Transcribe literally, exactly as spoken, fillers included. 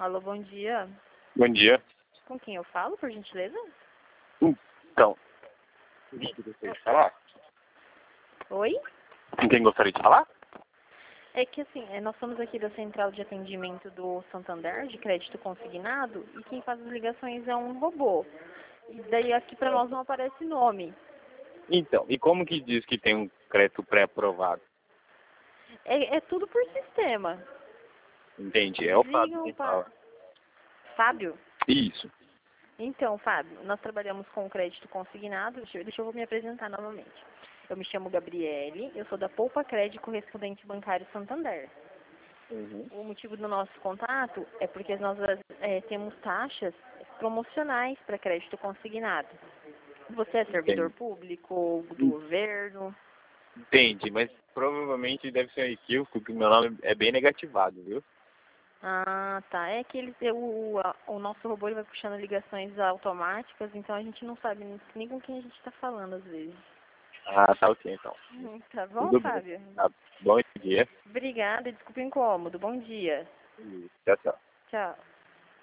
Alô, bom dia. Bom dia. Com quem eu falo, por gentileza? Então, com quem gostaria de falar? Oi? Com quem gostaria de falar? É que assim, é, nós somos aqui da central de atendimento do Santander, de crédito consignado, e quem faz as ligações é um robô. E daí aqui pra nós não aparece nome. Então, e como que diz que tem um crédito pré-aprovado? É, é tudo por sistema. Entendi, é o Eles Fábio ligam quem para... fala. Fábio? Isso. Então, Fábio, nós trabalhamos com crédito consignado. Deixa eu, deixa eu me apresentar novamente. Eu me chamo Gabriele, eu sou da Poupa Crédito Correspondente Bancário Santander. Uhum. O motivo do nosso contato é porque nós é, temos taxas promocionais para crédito consignado. Você é servidor Entendi. público, do governo? Entendi, mas provavelmente deve ser um equívoco, porque meu nome é bem negativado, viu? Ah, tá. É que ele, o, a- o nosso robô ele vai puxando ligações automáticas, então a gente não sabe nem com quem a gente está falando às vezes. Ah, tá ok então. Hum, Tá bom, Tudo bem. Fábio? Tá. Bom dia. Obrigada e desculpa o incômodo. Bom dia. Tchau, tchau. Tchau.